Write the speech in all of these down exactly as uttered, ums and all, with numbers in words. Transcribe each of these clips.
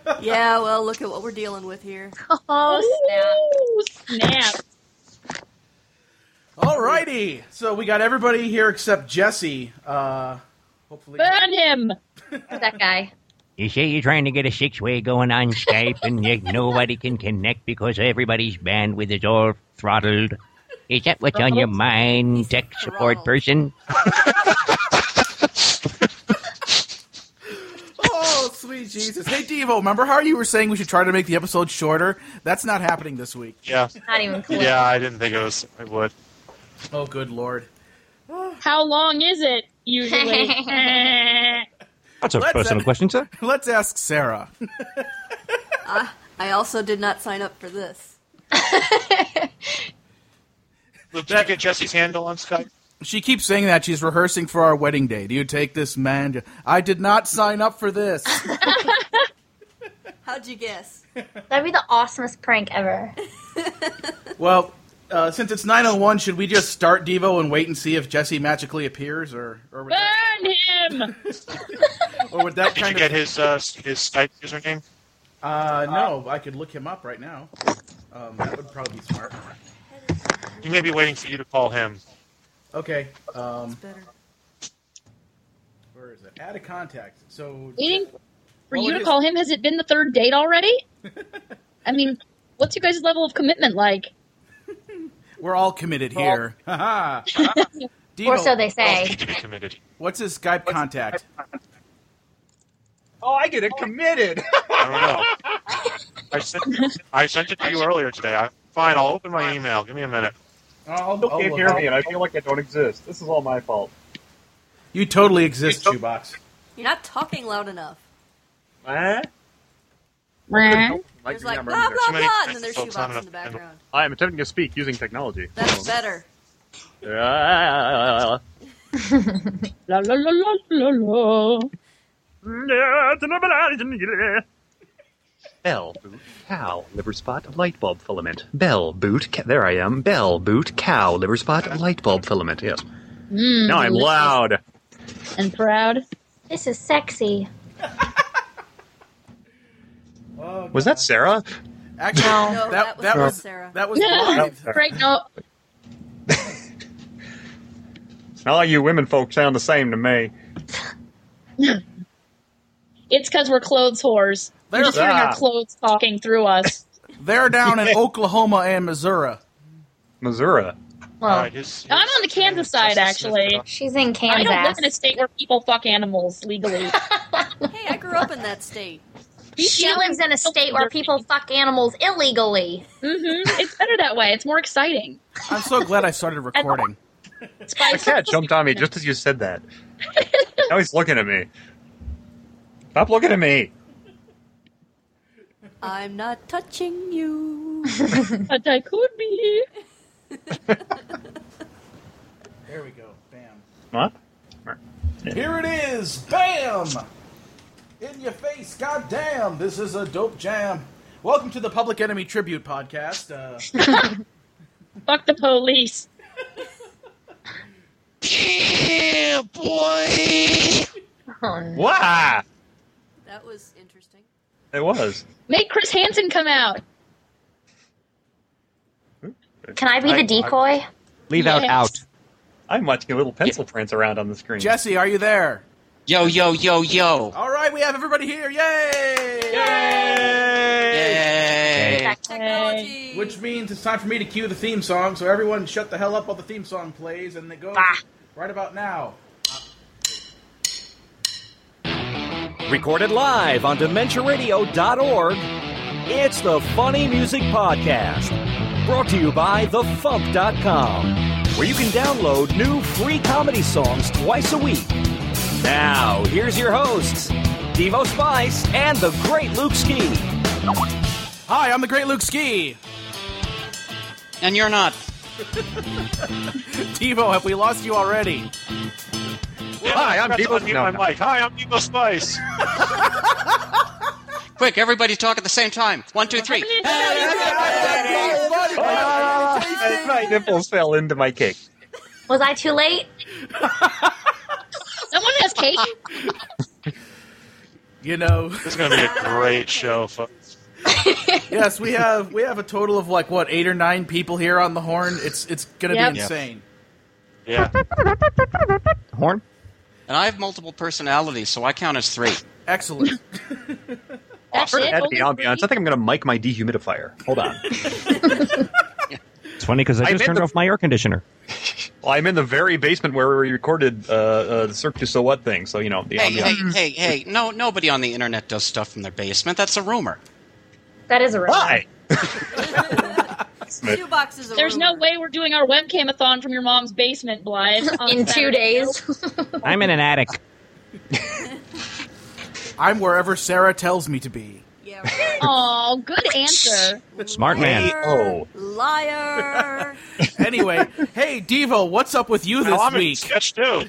Yeah, well, look at what we're dealing with here. Oh, snap. snap. Alrighty, so we got everybody here except Jesse. Uh, hopefully, burn him. That guy. You say you're trying to get a six-way going on Skype, and yet nobody can connect because everybody's bandwidth is all throttled. Is that what's on your mind, tech support person? Oh, sweet Jesus. Hey, Devo, remember how you were saying we should try to make the episode shorter? That's not happening this week. Yeah. Not even close. Yeah, I didn't think it was. It would. Oh, good Lord. How long is it, usually? That's a Let's personal have- question, sir. Let's ask Sarah. I, I also did not sign up for this. Luke, did you get Jesse's handle on Skype? She keeps saying that she's rehearsing for our wedding day. Do you take this man? I did not sign up for this. How'd you guess? That'd be the awesomest prank ever. Well, uh, since it's nine oh one, should we just start Devo and wait and see if Jesse magically appears? Or, or, would, that, Burn him! or would that Did kind you of... get his uh, his Skype username? Uh, no, I could look him up right now. Um, that would probably be smart. He may be waiting for you to call him. Okay. Um, Better. where is it? Add a contact. So Waiting for What you would to you- call him? Has it been the third date already? I mean, what's your guys' level of commitment like? we're all committed here. Haha. Devo, Or so they say. Need to be committed. what's his Skype contact? Oh, I get it committed. I don't know. I sent, I sent it to you earlier today. I, fine, I'll open my email. Give me a minute. I'll, You I'll can't look. hear me, and I feel like I don't exist. This is all my fault. You totally exist, Shoebox. You're not talking loud enough. Eh? Meh. There's yeah, like I'm blah, right blah, Too many blah, and then there's folks shoebox on in the it. background. I am attempting to speak using technology. That's better. Ah. La la la la la la. Bell, boot, cow, liver spot, light bulb filament. Bell, boot, ca- there I am. Bell, boot, cow, liver spot, light bulb filament. Yes. Mm, Now I'm delicious loud. and proud. This is sexy. Oh, Was that Sarah? Actually, No. No, that, that was that not was Sarah. that was No, Blythe. right, no. All you women folk sound the same to me. It's because we're clothes whores. We're There's just hearing Ah. our clothes talking through us. They're down in Oklahoma and Missouri. Missouri. Well, All right, his, his I'm on the Kansas side, actually. she's in I don't live Kansas. in a state where people fuck animals legally. Hey, I grew up in that state. She lives in a state where people fuck animals illegally. Mm-hmm. It's better that way. It's more exciting. I'm so glad I started recording. The Spice cat jumped on me just as you said that. Now he's looking at me. Stop looking at me. I'm not touching you. But I could be. There we go. Bam. What? Here it is. Bam! In your face. God damn. This is a dope jam. Welcome to the Public Enemy Tribute Podcast. Uh, Fuck the police. Yeah, boy! Oh, no. Wow! That was interesting. It was. Make Chris Hansen come out. Can I be the decoy? Leave out Yes. out. I'm watching a little pencil prance around on the screen. Jesse, are you there? Yo, yo, yo, yo. All right, we have everybody here. Yay! Yay! Technology. Which means it's time for me to cue the theme song, so everyone shut the hell up while the theme song plays, and it goes Bah. right about now. Recorded live on dementia radio dot org, it's the Funny Music Podcast. Brought to you by the fump dot com, where you can download new free comedy songs twice a week. Now, here's your hosts, Devo Spice and the Great Luke Ski. Hi, I'm the Great Luke Ski. And you're not. Devo, have we lost you already? Hi, I'm I Devo. unmute No, my no. mic. Hi, I'm Devo Spice. Quick, everybody talk at the same time. One, two, three. Ah, my nipples fell into my cake. Was I too late? Someone has cake? You know, This is going to be a great show, folks. yes, we have we have a total of like what eight or nine people here on the horn. It's it's going to Yep. be insane. Yeah. Horn? And I have multiple personalities, so I count as three. Excellent. That's For it. added Only ambiance, I three? think I'm going to mic my dehumidifier. Hold on. It's funny because I I'm just in turned the- off my air conditioner. Well, I'm in the very basement where we recorded uh, uh, the Cirque du Soleil thing, so, you know, the Hey, ambiance. hey, hey, hey! No, nobody on the internet does stuff from their basement. That's a rumor. That is a rumor. Why? Shoebox is a There's rumor. no way we're doing our webcam-a-thon from your mom's basement, Blythe. on In two Saturday. days. I'm in an attic. I'm wherever Sarah tells me to be. Yeah, right. Aw, good answer. Smart man. Oh. Liar. Anyway, hey Devo, what's up with you this Now I'm in week? sketch too.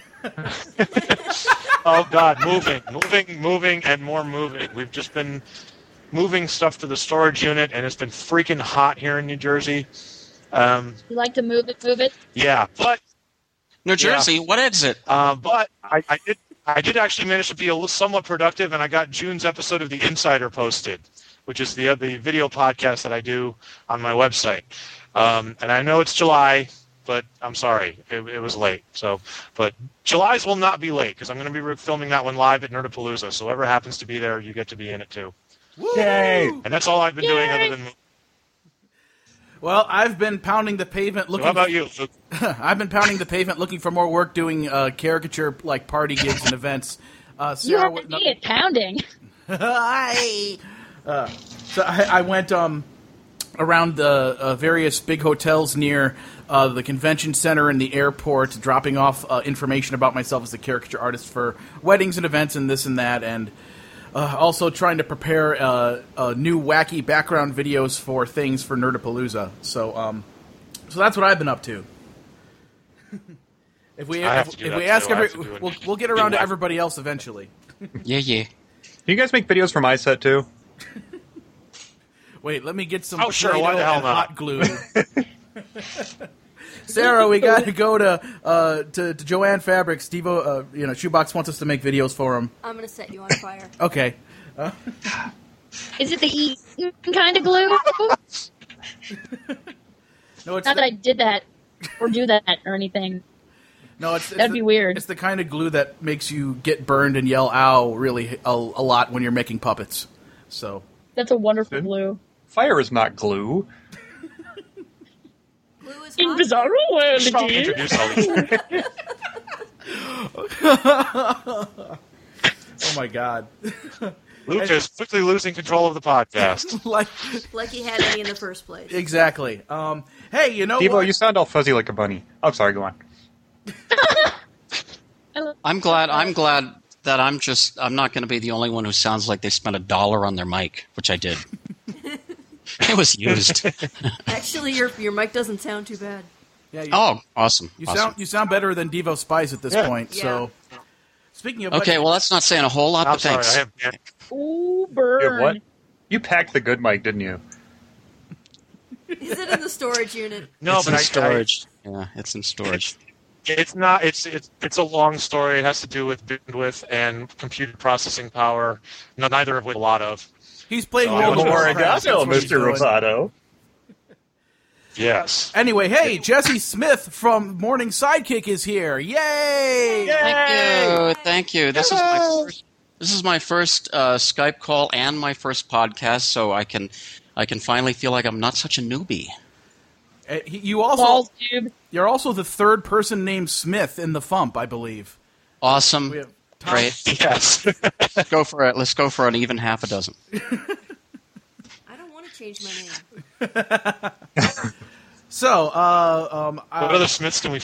Oh God, moving, moving, moving, and more moving. We've just been moving stuff to the storage unit, and it's been freaking hot here in New Jersey. Um, You like to move it, move it? yeah, but New Jersey, what is it? uh, but I, I did I did actually manage to be a little somewhat productive, and I got June's episode of The Insider posted, which is the the video podcast that I do on my website. Um, and I know it's July, but I'm sorry, it, it was late. So, but July's will not be late because I'm going to be re- filming that one live at Nerdapalooza. So whoever happens to be there, you get to be in it too. Yay! And that's all I've been doing other than. Well, I've been pounding the pavement So looking. how about you, Luke? I've been pounding the pavement looking for more work doing uh, caricature like party gigs and events. Uh, You Sarah, have what- to be it pounding. Hi. Uh, so I, I went um, around the uh, various big hotels near uh, the convention center and the airport, dropping off uh, information about myself as a caricature artist for weddings and events and this and that, and uh, also trying to prepare uh, uh, new wacky background videos for things for Nerdapalooza. So, um, so that's what I've been up to. If we I have if, to do if that we too. ask I have every, to do it. we'll, we'll get around to everybody else eventually. Yeah, yeah. Can you guys make videos for my set, too? Wait, let me get some Oh, sure, Play-Doh why the hell and not? hot glue. Sarah, we got to go to, uh, to to Joanne Fabric. Steve, uh, you know, Shoebox wants us to make videos for him. I'm gonna set you on fire. Okay. Uh, Is it the eating kind of glue? no, it's Not the, that I did that or do that or anything. no, it's, it's That'd the, be weird. It's the kind of glue that makes you get burned and yell "ow" really a, a lot when you're making puppets. So That's a wonderful glue. Fire is not glue. Glue is In hot. Bizarro World, Just again. introduce all these. oh my god, Luke is quickly losing control of the podcast. like Like he had any in the first place. exactly. Um, hey, you know Devo, what? you sound all fuzzy like a bunny. Oh, sorry, go on. I'm glad. I'm glad that I'm just. I'm not going to be the only one who sounds like they spent a dollar on their mic, which I did. It was used. Actually, your your mic doesn't sound too bad. yeah, you, Oh, awesome. you awesome. sound you sound better than Devo Spice at this Yeah. point. So, speaking of Okay, well, that's not saying a whole lot, I'm but sorry, thanks. I have. Ooh, You burn. have what? You packed the good mic, didn't you? Is it in the storage unit? No, it's but in I, storage. yeah, it's in storage. I, it's not. It's it's it's a long story. It has to do with bandwidth and computer processing power. No, neither of which a lot of. he's playing So, World of Arigato, Warcraft. That's what he's Mister doing. Rosato. Yes. Anyway, hey, Jesse Smith from Morning Sidekick is here. Yay! Thank you, thank you. This is my first. This is my first uh, Skype call and my first podcast, so I can, I can finally feel like I'm not such a newbie. Uh, he- You also Balls, dude. you're also the third person named Smith in the F U M P, I believe. Awesome, We have Tom- great. Yes. Let's go for it. Let's go for an even half a dozen. I don't want to change my name. So, uh, um, what uh, other Smiths can we?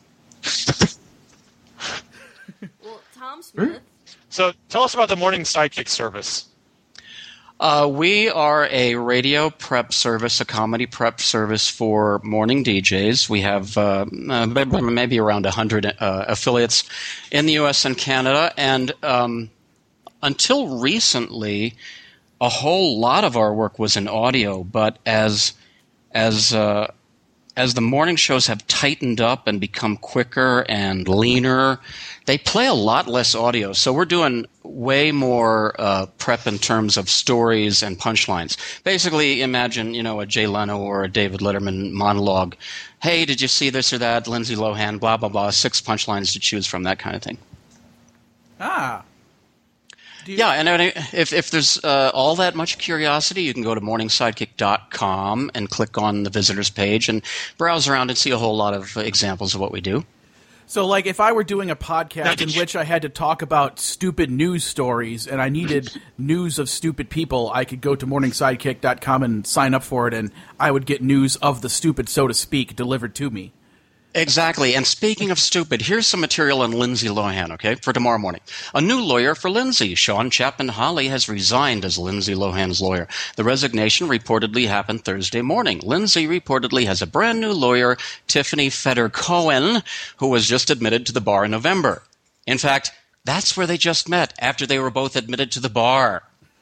Well, Tom Smith. So tell us about the morning sidekick service. Uh, we are a radio prep service, a comedy prep service for morning D Js. We have uh, uh, maybe around one hundred uh, affiliates in the U S and Canada. And um, until recently, a whole lot of our work was in audio. But as as uh, as the morning shows have tightened up and become quicker and leaner, they play a lot less audio. So we're doing way more uh, prep in terms of stories and punchlines. Basically, imagine, you know, a Jay Leno or a David Letterman monologue. Hey, did you see this or that? Lindsay Lohan, blah, blah, blah. Six punchlines to choose from, that kind of thing. Ah. Yeah, and if if there's uh, all that much curiosity, you can go to morning sidekick dot com and click on the visitors page and browse around and see a whole lot of examples of what we do. So, like, if I were doing a podcast in which I had to talk about stupid news stories and I needed news of stupid people, I could go to morning sidekick dot com and sign up for it, and I would get news of the stupid, so to speak, delivered to me. Exactly. And speaking of stupid, here's some material on Lindsay Lohan, okay, for tomorrow morning. A new lawyer for Lindsay. Sean Chapman Holly has resigned as Lindsay Lohan's lawyer. The resignation reportedly happened Thursday morning. Lindsay reportedly has a brand new lawyer, Tiffany Feder Cohen, who was just admitted to the bar in November. In fact, that's where they just met, after they were both admitted to the bar.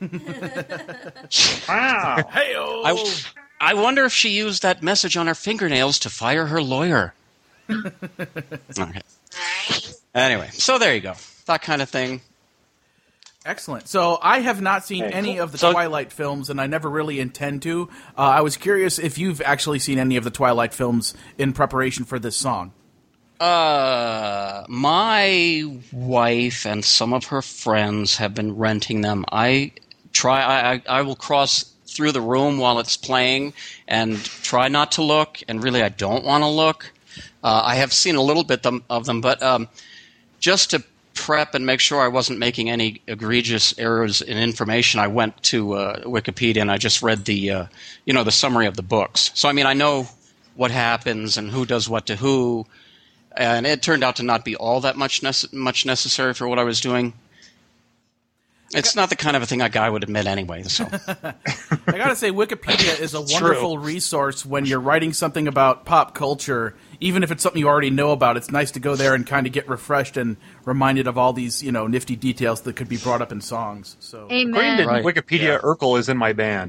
Wow. Hey-o. I, I wonder if she used that message on her fingernails to fire her lawyer. Okay. Anyway, so there you go. That kind of thing. Excellent. So I have not seen Hey, any cool. of the So- Twilight films, and I never really intend to. Uh, I was curious if you've actually seen any of the Twilight films in preparation for this song. Uh, my wife and some of her friends have been renting them. I try. I, I, I will cross through the room while it's playing and try not to look. And really, I don't want to look. Uh, I have seen a little bit them, of them, but um, just to prep and make sure I wasn't making any egregious errors in information, I went to uh, Wikipedia and I just read the, uh, you know, the summary of the books. So I mean, I know what happens and who does what to who, and it turned out to not be all that much nece- much necessary for what I was doing. It's not the kind of a thing a guy would admit anyway. So I gotta say, Wikipedia is a wonderful resource when you're writing something about pop culture. Even if it's something you already know about, it's nice to go there and kind of get refreshed and reminded of all these, you know, nifty details that could be brought up in songs. So, Amen. According to Right. Wikipedia, Yeah. Urkel is in my band.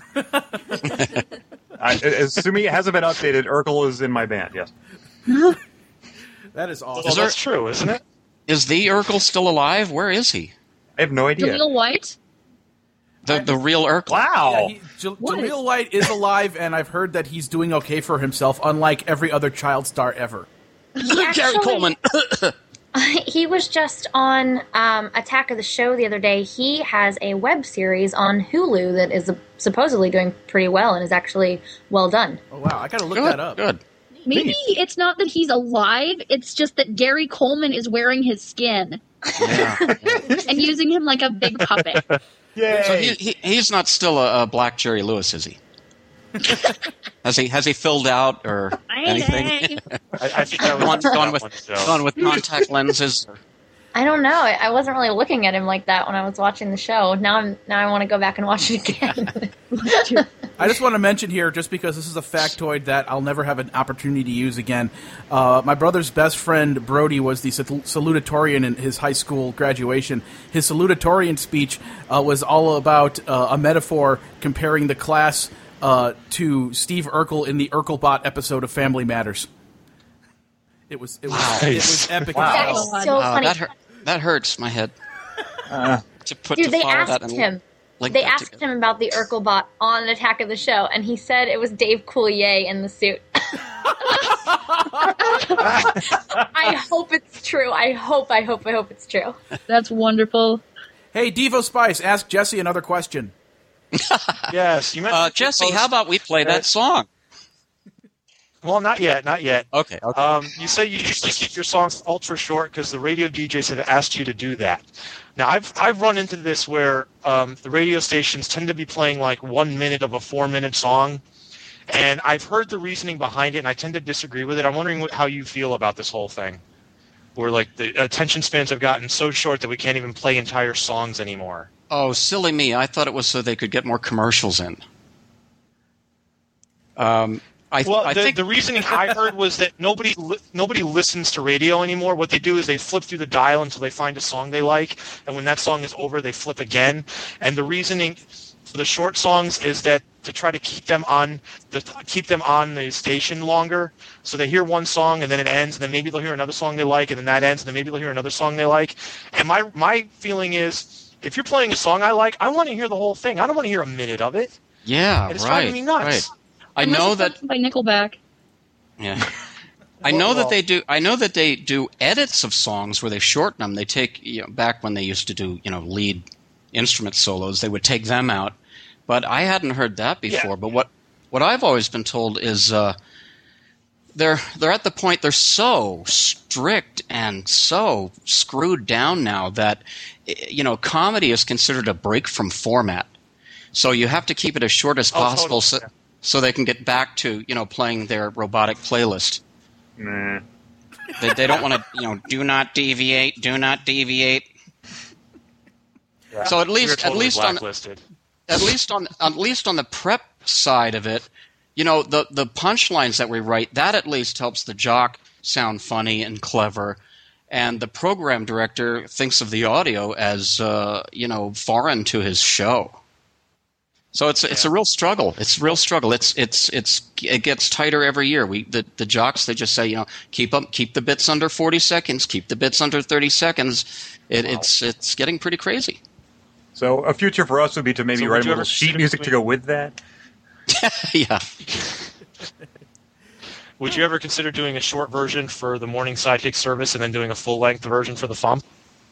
I, assuming it hasn't been updated, Urkel is in my band, yes. that is awesome. Well, there- that's true, isn't it? is the Urkel still alive? Where is he? I have no idea. Jaleel White? The the real Urkel. Wow. Yeah, he, J- What? Jaleel White is alive, and I've heard that he's doing okay for himself, unlike every other child star ever. He Gary actually- Coleman. He was just on um, Attack of the Show the other day. He has a web series on Hulu that is supposedly doing pretty well and is actually well done. Oh wow, I gotta look Good. that up. Good. Maybe it's not that he's alive, it's just that Gary Coleman is wearing his skin Yeah. and using him like a big puppet. Yay. So he, he he's not still a, a black Jerry Lewis, is he? has he has he filled out or anything? I, I think that was gone, that gone with one, so. gone with contact lenses. I don't know. I, I wasn't really looking at him like that when I was watching the show. Now I'm now I want to go back and watch it again. I just want to mention here, just because this is a factoid that I'll never have an opportunity to use again. Uh, my brother's best friend, Brody, was the sal- salutatorian in his high school graduation. His salutatorian speech uh, was all about uh, a metaphor comparing the class uh, to Steve Urkel in the Urkelbot episode of Family Matters. It was it was, it was epic. Wow. That as is hell. so Uh, funny. that hurt, that hurts my head. Uh, To put Dude, to they follow that asked and him. link They that asked together. him about the Urkelbot on Attack of the Show, and he said it was Dave Coulier in the suit. I hope it's true. I hope, I hope, I hope it's true. That's wonderful. Hey, Devo Spice, ask Jesse another question. Yes, you meant Uh, Jesse, how about we play that song? Well, not yet, not yet. Okay, okay. Um, you say you usually keep your songs ultra short because the radio D Js have asked you to do that. Now, I've I've run into this where um, the radio stations tend to be playing like one minute of a four-minute song, and I've heard the reasoning behind it, and I tend to disagree with it. I'm wondering what, how you feel about this whole thing, where like the attention spans have gotten so short that we can't even play entire songs anymore. Oh, silly me. I thought it was so they could get more commercials in. Um, I, Well, I the, think the reasoning I heard was that nobody li- nobody listens to radio anymore. What they do is they flip through the dial until they find a song they like, and when that song is over, they flip again. And the reasoning for the short songs is that to try to keep them on the keep them on the station longer, so they hear one song and then it ends, and then maybe they'll hear another song they like, and then that ends, and then maybe they'll hear another song they like. And my my feeling is, if you're playing a song I like, I want to hear the whole thing. I don't want to hear a minute of it. Yeah, and it's right. driving me nuts. Right. I Unless know it's that by Nickelback. Yeah. I know that they do. I know that they do edits of songs where they shorten them. They take, you know, back when they used to do, you know, lead instrument solos, they would take them out. But I hadn't heard that before. Yeah. But what what I've always been told is uh, they're they're at the point they're so strict and so screwed down now that, you know, comedy is considered a break from format. So you have to keep it as short as Oh, possible, totally. so, so they can get back to, you know, playing their robotic playlist. Nah. They, they don't want to, you know, do not deviate, do not deviate. Yeah. So at We're least, totally at least on, blacklisted. at least on, at least on the prep side of it, you know, the the punchlines that we write, that at least helps the jock sound funny and clever, and the program director thinks of the audio as, uh, you know, foreign to his show. So it's it's a real struggle. It's a real struggle. It's it's it's it gets tighter every year. We the, the jocks, they just say, you know, keep up keep the bits under forty seconds, keep the bits under thirty seconds. It, Wow. It's it's getting pretty crazy. So a future for us would be to maybe So would write a you little ever sheet consider music to doing- go with that. Yeah. Would you ever consider doing a short version for the morning sidekick service and then doing a full length version for the F U M?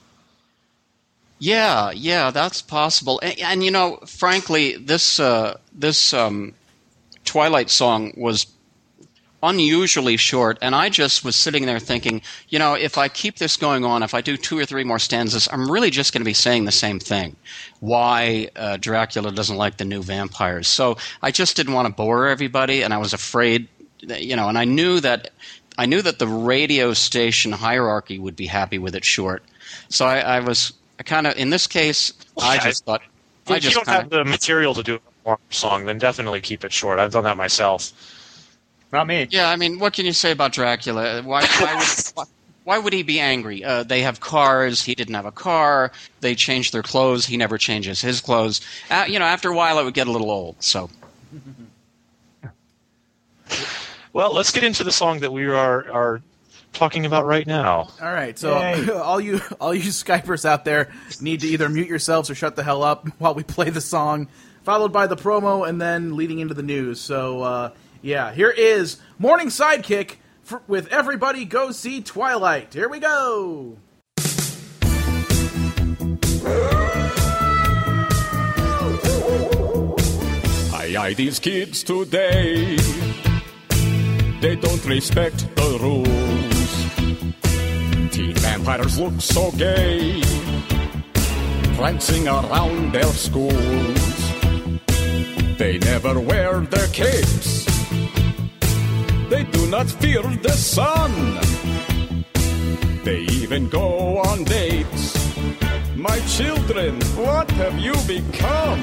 Yeah, yeah, that's possible. And, and you know, frankly, this uh, this um, Twilight song was unusually short, and I just was sitting there thinking, you know, if I keep this going on, if I do two or three more stanzas, I'm really just going to be saying the same thing. Why uh, Dracula doesn't like the new vampires. So I just didn't want to bore everybody, and I was afraid, that, you know, and I knew that I knew that the radio station hierarchy would be happy with it short. So I, I was I kind of, in this case, I Yeah, just thought, I If you just don't kind have the material to do a long song, then definitely keep it short. I've done that myself. Not me. Yeah, I mean, what can you say about Dracula? Why, why, would, why, why would he be angry? Uh, they have cars. He didn't have a car. They changed their clothes. He never changes his clothes. Uh, you know, after a while, it would get a little old. So, Well, let's get into the song that we are are talking about right now. All right, so Yay. all you all you Skypers out there need to either mute yourselves or shut the hell up while we play the song, followed by the promo and then leading into the news. So uh, yeah, here is Morning Sidekick for, with Everybody Go See Twilight. Here we go. Aye, aye, these kids today, they don't respect the rules. Teen vampires look so gay, prancing around their schools. They never wear their capes, they do not fear the sun. They even go on dates. My children, what have you become?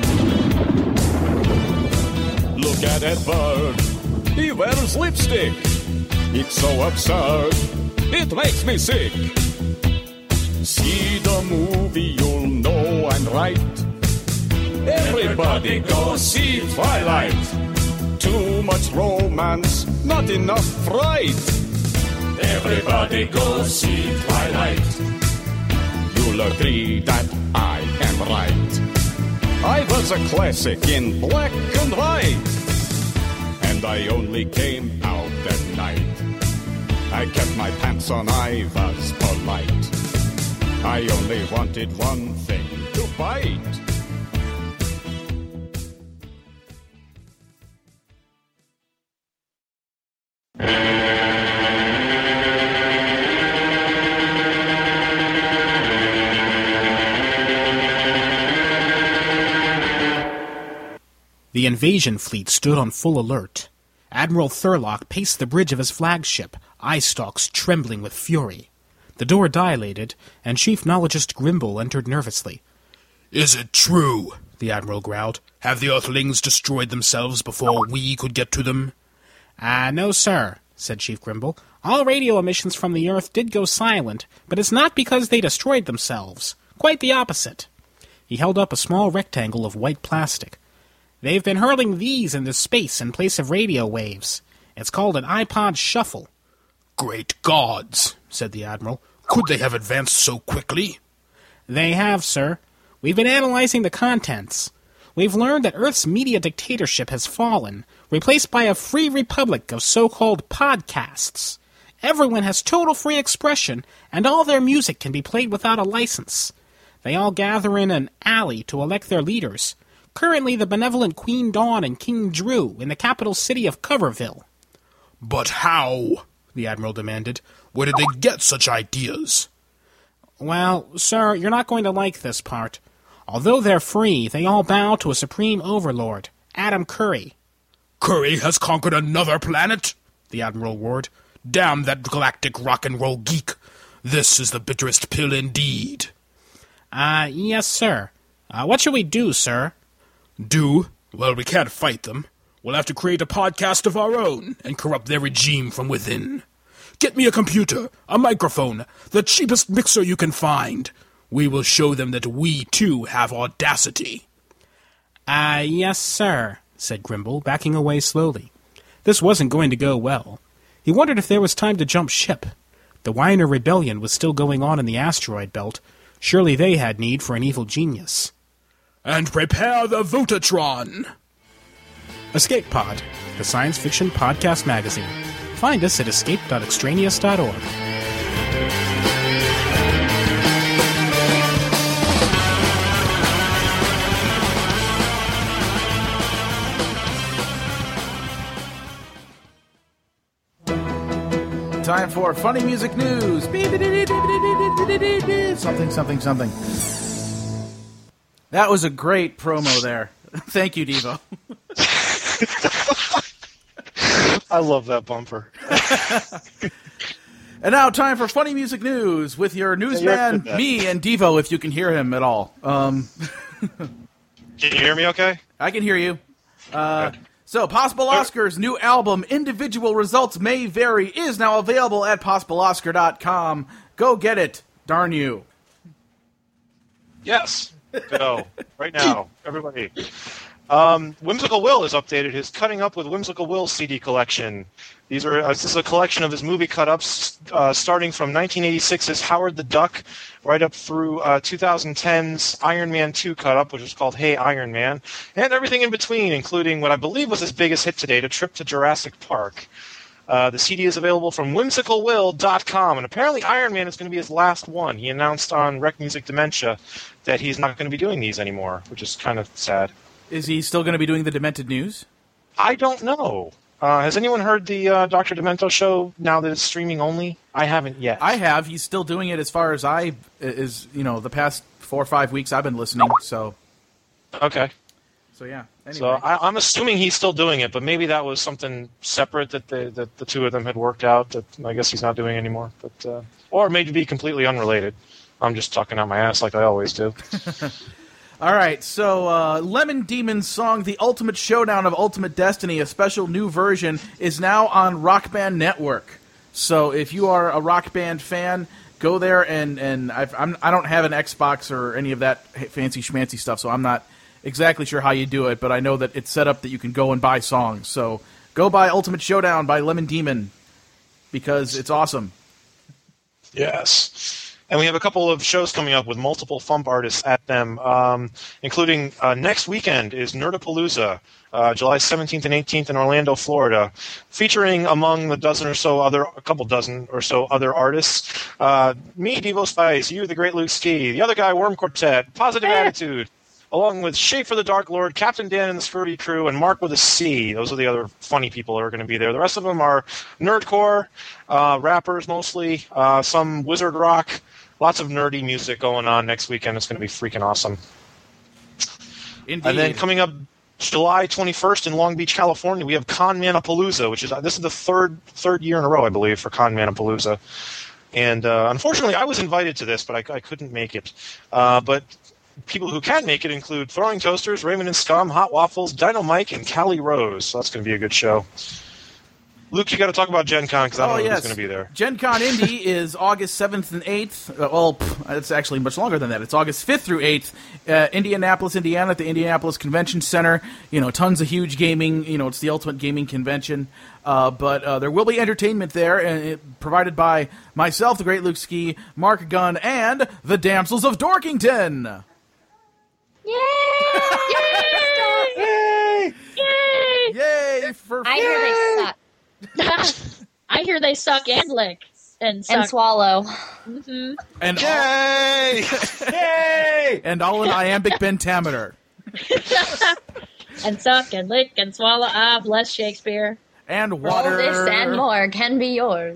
Look at Edward, he wears lipstick. It's so absurd, it makes me sick. See the movie, you'll know I'm right. Everybody go see Twilight. Too much romance, not enough fright. Everybody go see Twilight. You'll agree that I am right. I was a classic in black and white, and I only came out at night. I kept my pants on, I was polite. I only wanted one thing, to bite. The invasion fleet stood on full alert. Admiral Thurlock paced the bridge of his flagship, eye stalks trembling with fury. The door dilated, and Chief Nologist Grimble entered nervously. "Is it true?" the Admiral growled. "Have the Earthlings destroyed themselves before we could get to them?" Ah, uh, no, sir, said Chief Grimble. "All radio emissions from the Earth did go silent, but it's not because they destroyed themselves. Quite the opposite." He held up a small rectangle of white plastic. They've been hurling these into space in place of radio waves. It's called an iPod Shuffle. Great gods, said the Admiral. Could they have advanced so quickly? They have, sir. We've been analyzing the contents. We've learned that Earth's media dictatorship has fallen, replaced by a free republic of so-called podcasts. Everyone has total free expression, and all their music can be played without a license. They all gather in an alley to elect their leaders. Currently the benevolent Queen Dawn and King Drew in the capital city of Coverville. But how? The Admiral demanded. Where did they get such ideas? Well, sir, you're not going to like this part. Although they're free, they all bow to a supreme overlord, Adam Curry. Curry has conquered another planet? The Admiral roared. Damn that galactic rock and roll geek. This is the bitterest pill indeed. Uh, yes, sir. Uh, what should we do, sir? Do? Well, we can't fight them. We'll have to create a podcast of our own and corrupt their regime from within. Get me a computer, a microphone, the cheapest mixer you can find. We will show them that we, too, have audacity. Ah, uh, yes, sir, said Grimble, backing away slowly. This wasn't going to go well. He wondered if there was time to jump ship. The Weiner Rebellion was still going on in the asteroid belt. Surely they had need for an evil genius. And prepare the Votatron! Escape Pod, the science fiction podcast magazine. Find us at escape dot extraneous dot org. Time for funny music news. Something, something, something. That was a great promo there. Thank you, Devo. I love that bumper. And now, time for funny music news with your newsman, me, and Devo, if you can hear him at all. Um, can you hear me okay? I can hear you. Uh, so, Possible Oscar's new album, Individual Results May Vary, is now available at possible oscar dot com. Go get it. Darn you. Yes. Go. Right now. Everybody. Um, Whimsical Will has updated his Cutting Up with Whimsical Will C D collection. These are uh, this is a collection of his movie cut-ups, uh, starting from nineteen eighty-six's Howard the Duck, right up through uh, twenty ten's Iron Man two cut-up, which is called Hey Iron Man, and everything in between, including what I believe was his biggest hit to date, A Trip to Jurassic Park. Uh, the C D is available from whimsical will dot com, and apparently Iron Man is going to be his last one. He announced on Rec Music Dementia that he's not going to be doing these anymore, which is kind of sad. Is he still going to be doing the Demented News? I don't know. Uh, has anyone heard the uh, Doctor Demento show now that it's streaming only? I haven't yet. I have. He's still doing it as far as I is. You know, the past four or five weeks I've been listening. So. Okay. So yeah. Anyway. So I, I'm assuming he's still doing it, but maybe that was something separate that they, that the two of them had worked out that I guess he's not doing anymore. But uh, or maybe completely unrelated. I'm just talking out my ass like I always do. All right, so uh, Lemon Demon's song "The Ultimate Showdown of Ultimate Destiny," a special new version, is now on Rock Band Network. So if you are a Rock Band fan, go there and and I've, I'm, I don't have an Xbox or any of that fancy schmancy stuff, so I'm not exactly sure how you do it, but I know that it's set up that you can go and buy songs. So go buy "Ultimate Showdown" by Lemon Demon because it's awesome. Yes. And we have a couple of shows coming up with multiple Fump artists at them, um, including uh, next weekend is Nerdapalooza, uh, July seventeenth and eighteenth in Orlando, Florida, featuring among the dozen or so other, a couple dozen or so other artists, uh, me, Devo Spice, you, the great Luke Ski, the other guy, Worm Quartet, Positive Attitude, along with Schaefer the Dark Lord, Captain Dan and the Scurvy Crew, and Mark with a C. Those are the other funny people who are going to be there. The rest of them are nerdcore, uh, rappers mostly, uh, some wizard rock. Lots of nerdy music going on next weekend. It's going to be freaking awesome. Indeed. And then coming up July twenty-first in Long Beach, California, we have Con Manapalooza, which is this is the third third year in a row, I believe, for Con Manapalooza. And uh, unfortunately, I was invited to this, but I, I couldn't make it. Uh, but people who can make it include Throwing Toasters, Raymond and Scum, Hot Waffles, Dino Mike, and Callie Rose. So that's going to be a good show. Luke, you got to talk about Gen Con because I don't Oh, know yes. who's going to be there. Gen Con Indy is August seventh and eighth. Uh, well, pff, it's actually much longer than that. It's August fifth through eighth. Uh, Indianapolis, Indiana, at the Indianapolis Convention Center. You know, tons of huge gaming. You know, it's the ultimate gaming convention. Uh, but uh, there will be entertainment there, and it, provided by myself, the Great Luke Ski, Mark Gunn, and the Damsels of Dorkington. Yay! Yay! Yay! Yay! For I hear they suck. I hear they suck and lick and suck. And swallow. Mm-hmm. And Yay! Yay! And all in iambic pentameter. And suck and lick and swallow. Ah, bless Shakespeare. And All water. this and more can be yours.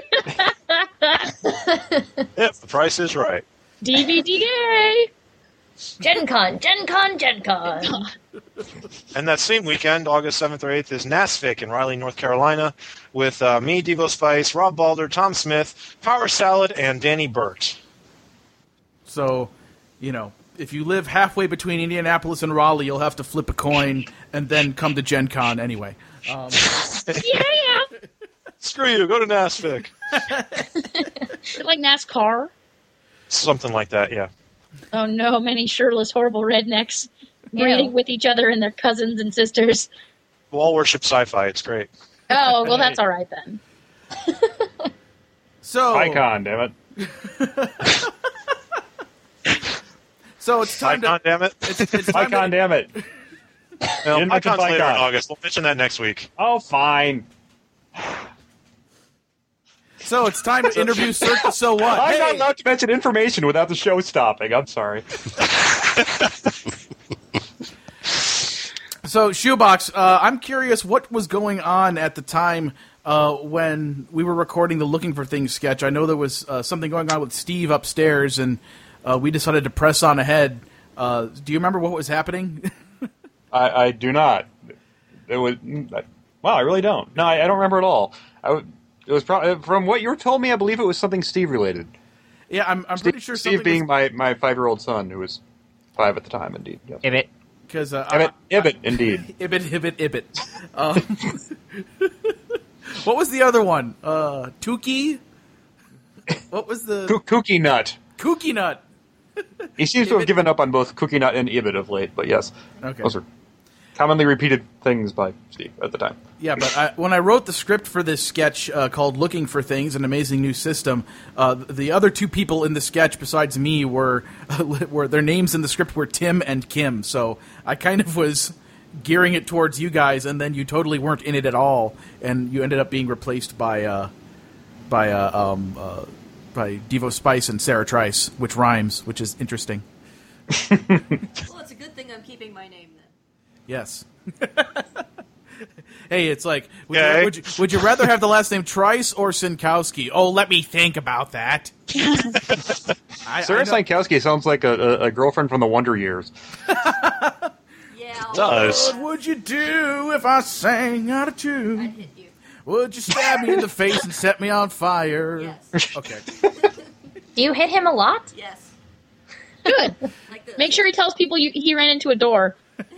If the price is right. D V D gay! Gen Con, Gen Con, Gen Con. And that same weekend, August seventh or eighth, is NASFIC in Raleigh, North Carolina, with uh, me, Devo Spice, Rob Balder, Tom Smith, Power Salad, and Danny Burt. So, you know, if you live halfway between Indianapolis and Raleigh, you'll have to flip a coin and then come to Gen Con anyway. Um, Yeah! Screw you, go to NASFIC. Is it like NASCAR? Something like that, yeah. Oh no, many shirtless, horrible rednecks breeding with each other and their cousins and sisters. We'll all worship sci-fi, it's great. Oh, well, that's all right then. so, Icon, damn it. so it's time Icon, to... damn it. It's, it's time Icon, to, damn it. No, Didn't mention Icon's later in Icon. August. We'll mention that next week. Oh, fine. so it's time to interview Cirque So What. I'm Hey! not allowed to mention information without the show stopping. I'm sorry. So, Shoebox, uh, I'm curious what was going on at the time uh, when we were recording the Looking for Things sketch. I know there was uh, something going on with Steve upstairs, and uh, we decided to press on ahead. Uh, do you remember what was happening? I, I do not. It was. Wow, I really don't. No, I, I don't remember at all. I, w- it was pro- from what you told me. I believe it was something Steve related. yeah, I'm, I'm Steve, pretty sure Steve something being was, my, my five year old son, who was five at the time. Indeed. Yes. Ibit. because uh, Ibit, I- Ibit, indeed. Ibit, Ibit, Ibit. Um, what was the other one? Uh, Tukey? What was the... Coo- Kooky Nut. Kooky Nut. He seems to have given up on both Cookie Nut and Ibit of late, but yes. Okay. Those are commonly repeated things by Steve at the time. Yeah, but I, when I wrote the script for this sketch uh, called Looking for Things, An Amazing New System, uh, the other two people in the sketch besides me were, were their names in the script were Tim and Kim. So I kind of was gearing it towards you guys, and then you totally weren't in it at all, and you ended up being replaced by uh, by uh, um, uh, by Devo Spice and Sarah Trice, which rhymes, which is interesting. Well, it's a good thing I'm keeping my name then. Yes. Hey, it's like, would, Okay. you, would, you, would you rather have the last name Trice or Sinkowski? Oh, let me think about that. I, Sarah I know- Sinkowski sounds like a, a, a girlfriend from the Wonder Years. Yeah, I'll- Does. What would you do if I sang out of tune? I'd hit you. Would you stab me in the face and set me on fire? Yes. Okay. Do you hit him a lot? Yes. Good. Like this. Make sure he tells people you, he ran into a door.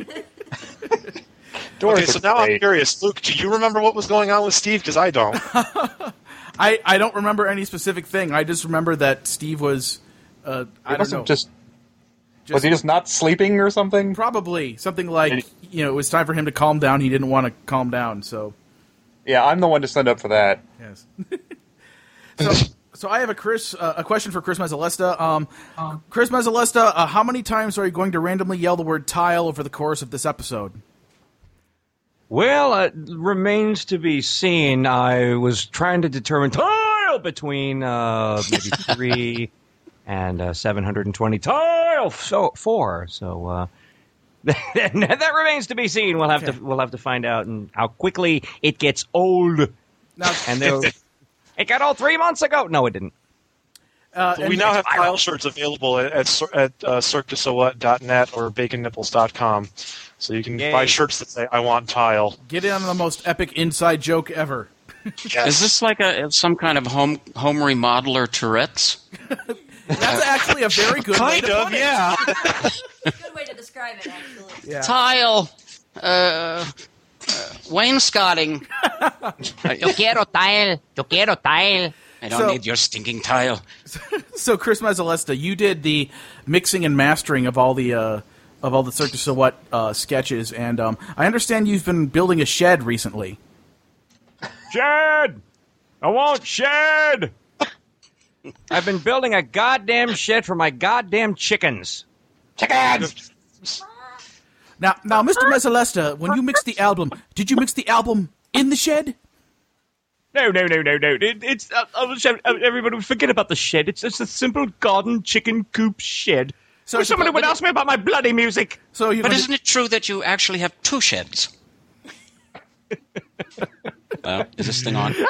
Doors Okay, so are now I'm great. curious. Luke, do you remember what was going on with Steve? Because I don't. I, I don't remember any specific thing. I just remember that Steve was, uh, I He don't must know. have just, was he just not sleeping or something? Probably. Something like, you know, it was time for him to calm down. He didn't want to calm down, so... Yeah, I'm the one to send up for that. Yes. so, so I have a Chris uh, a question for Chris Mazzalesta. Um, Chris Mazzalesta, uh, how many times are you going to randomly yell the word tile over the course of this episode? Well, it remains to be seen. I was trying to determine tile between uh, maybe three and uh, seven hundred twenty tile so four. So uh, that remains to be seen. We'll have Okay. to we'll have to find out and how quickly it gets old. Now, And they'll- it got old three months ago. No, it didn't. uh, we and- now have tile shirts available at at, cir- at uh, cirque du soleil dot net or bacon nipples dot com. So you can Yay. buy shirts that say, I want tile. Get in on the most epic inside joke ever. Is this like a some kind of home home remodeler Tourette's? That's actually a very good way Kind to of, put it. yeah. Good way to describe it, actually. Yeah. Tile, uh, uh, wainscoting. Yo quiero tile. Yo quiero tile. I don't So- need your stinking tile. So, Chris Mazzalesta, you did the mixing and mastering of all the uh, of all the Cirque du Soleil uh, sketches, and um, I understand you've been building a shed recently. Shed! I want shed! I've been building a goddamn shed for my goddamn chickens. Chickens! Now, now, Mister Mazzalesta, when you mixed the album, did you mix the album in the shed? No, no, no, no, no. It, it's uh, uh, shed- uh, everybody forget about the shed. It's just a simple garden chicken coop shed. So So it's somebody a- would ask me about my bloody music. So you But isn't it true that you actually have two sheds? Well, is this thing on?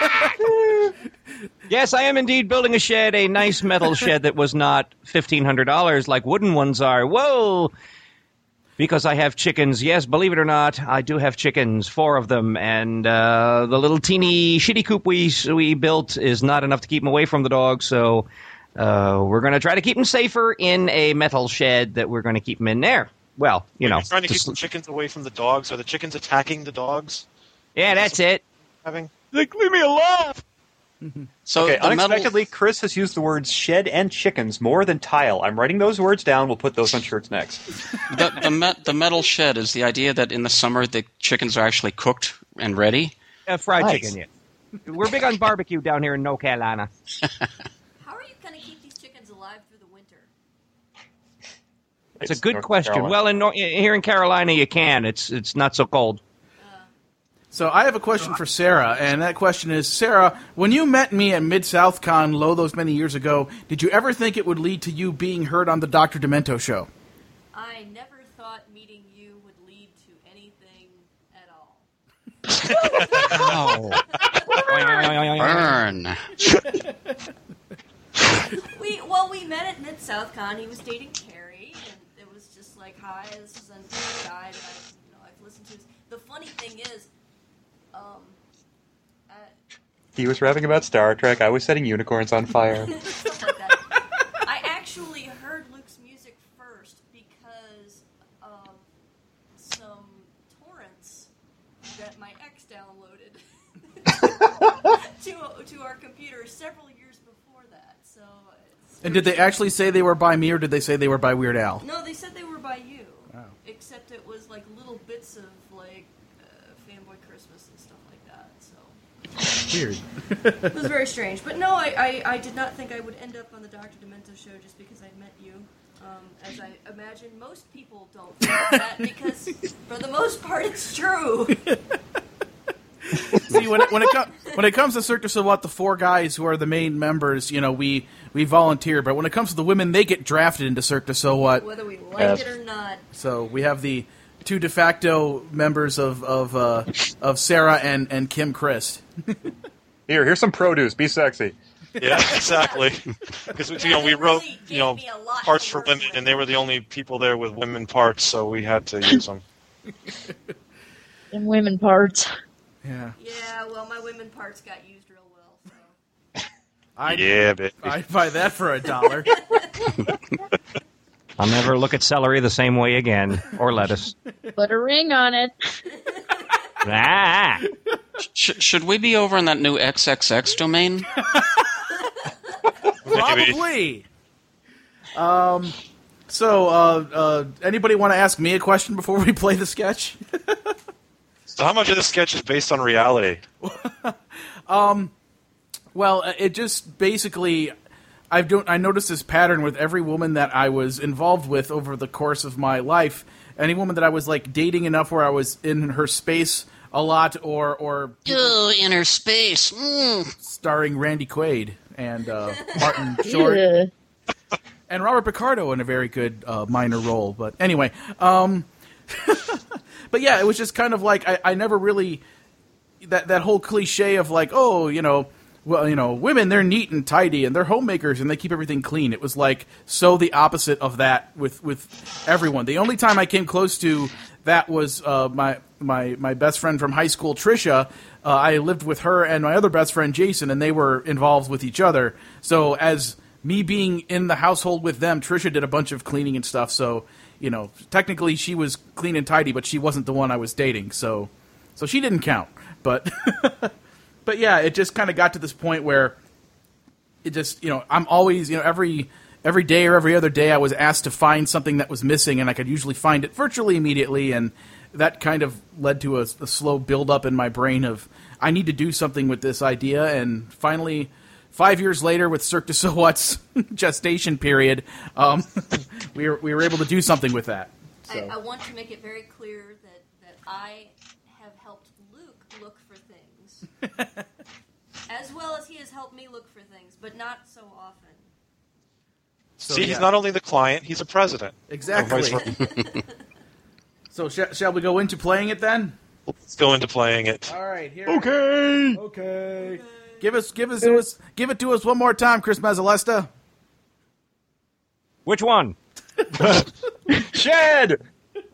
Yes, I am indeed building a shed, a nice metal shed that was not fifteen hundred dollars like wooden ones are. Whoa! Because I have chickens. Yes, believe it or not, I do have chickens, four of them, and uh, the little teeny shitty coop we we built is not enough to keep them away from the dogs, so uh, we're going to try to keep them safer in a metal shed that we're going to keep them in there. Well, you know. You're trying to keep just- the chickens away from the dogs. Are the chickens attacking the dogs? yeah, that's it. Having Like, leave me alone! So Okay, the metal, unexpectedly, Chris has used the words shed and chickens more than tile. I'm writing those words down. We'll put those on shirts next. the, the, me- the metal shed is the idea that in the summer the chickens are actually cooked and ready. Uh, fried Nice. chicken, yeah. We're big on barbecue down here in North Carolina. How are you going to keep these chickens alive through the winter? It's a It's good North question. Carolina. Well, in Nor- here in Carolina, you can. It's it's not so cold. So I have a question for Sarah, and that question is, Sarah, when you met me at Mid-South Con, lo, those many years ago, did you ever think it would lead to you being heard on the Doctor Demento show? I never thought meeting you would lead to anything at all. Burn. We well, we met at Mid South Con. He was dating Carrie, and it was just like, hi, this is a guy that I, you know, I've listened to. The funny thing is, um, uh, He was rapping about Star Trek. I was setting unicorns on fire. stuff like that. I actually heard Luke's music first because of some torrents that my ex downloaded to to our computer several years before that. So. It's, And did they actually say they were by me, or did they say they were by Weird Al? No, they said they were by you. Oh. Except it was like little bits of like uh, Fanboy Christmas and stuff like that. So Weird. it was very strange. But no, I, I, I did not think I would end up on the Doctor Demento show just because I met you. Um, as I imagine most people don't think that because for the most part it's true. See, when it, when it, com- when it comes to Cirque du Soleil, the four guys who are the main members, you know, we, we volunteer. But when it comes to the women, they get drafted into Cirque du Soleil. Whether we like Yes. it or not. So we have the two de facto members of of uh, of Sarah and, and Kim Christ. Here, here's some produce. Be sexy. Yeah, exactly. Because you know we wrote you know parts for women, and they were the only people there with women parts, so we had to use them. And women parts. Yeah. Yeah, well, my women parts got used real well. So. I, Yeah, baby. I'd buy that for a dollar. I'll never look at celery the same way again, or lettuce. Put a ring on it. Ah! Sh- should we be over in that new X X X domain? Probably. Um. So, uh, uh, anybody want to ask me a question before we play the sketch? So how much of this sketch is based on reality? um. Well, it just basically, I've don't I noticed this pattern with every woman that I was involved with over the course of my life. Any woman that I was like dating enough where I was in her space a lot, or or Oh, inner space. Mm. starring Randy Quaid and uh, Martin Short. Yeah. And Robert Picardo in a very good uh, minor role. But anyway, um, but yeah, it was just kind of like I, I never really that that whole cliche of like, oh, you know, well, you know, women, they're neat and tidy and they're homemakers and they keep everything clean. It was like so the opposite of that with with everyone. The only time I came close to that was uh, my my my best friend from high school, Trisha. Uh, I lived with her and my other best friend, Jason, and they were involved with each other. So as me being in the household with them, Trisha did a bunch of cleaning and stuff. So, you know, technically she was clean and tidy, but she wasn't the one I was dating. So, so she didn't count. But but yeah, it just kind of got to this point where it just, you know, I'm always, you know, every every day or every other day I was asked to find something that was missing, and I could usually find it virtually immediately, and that kind of led to a, a slow build-up in my brain of, I need to do something with this idea, and finally, five years later, with Cirque du Soleil's gestation period, um, we, were, we were able to do something with that. So. I, I want to make it very clear that, that I have helped Luke look for things, as well as he has helped me look for things, but not so often. So, See, yeah. he's not only the client, he's a president. Exactly. So sh- shall we go into playing it then? Let's go into playing it. All right. Here. Okay. Okay. Give us, give us, give us, give it to us one more time, Chris Mazzalesta. Which one? Shed.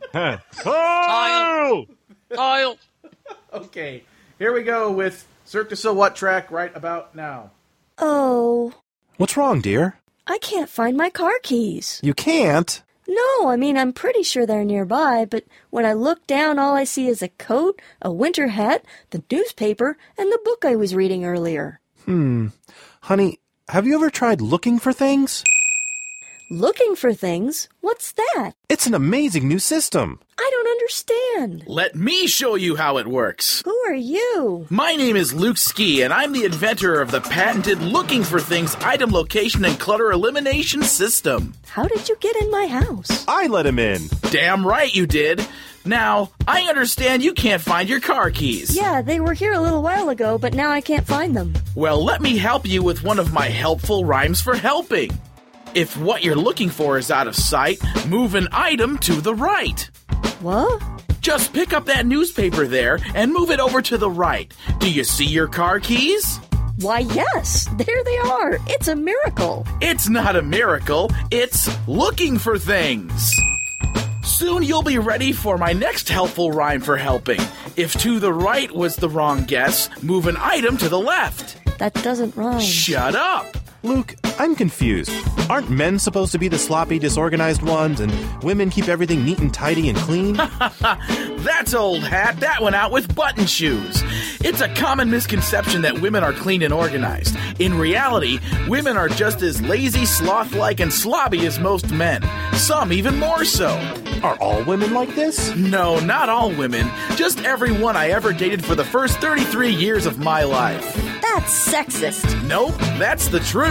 Kyle. Kyle. Okay. Here we go with Cirque du Soleil track right about now. Oh. What's wrong, dear? I can't find my car keys. You can't? No, I mean, I'm pretty sure they're nearby, but when I look down, all I see is a coat, a winter hat, the newspaper, and the book I was reading earlier. Hmm. Honey, have you ever tried looking for things? Looking for things? What's that? It's an amazing new system. I don't understand. Let me show you how it works. Who are you? My name is Luke Ski, and I'm the inventor of the patented Looking for Things item location and clutter elimination system. How did you get in my house? I let him in. Damn right you did. Now, I understand you can't find your car keys. Yeah, they were here a little while ago, but now I can't find them. Well, let me help you with one of my helpful rhymes for helping. If what you're looking for is out of sight, move an item to the right. What? Just pick up that newspaper there and move it over to the right. Do you see your car keys? Why, yes, there they are. It's a miracle. It's not a miracle, it's looking for things. Soon you'll be ready for my next helpful rhyme for helping. If to the right was the wrong guess, move an item to the left. That doesn't rhyme. Shut up! Luke, I'm confused. Aren't men supposed to be the sloppy, disorganized ones, and women keep everything neat and tidy and clean? That's old hat. That went out with button shoes. It's a common misconception that women are clean and organized. In reality, women are just as lazy, sloth-like, and slobby as most men. Some even more so. Are all women like this? No, not all women. Just every one I ever dated for the first thirty-three years of my life. That's sexist. Nope, that's the truth.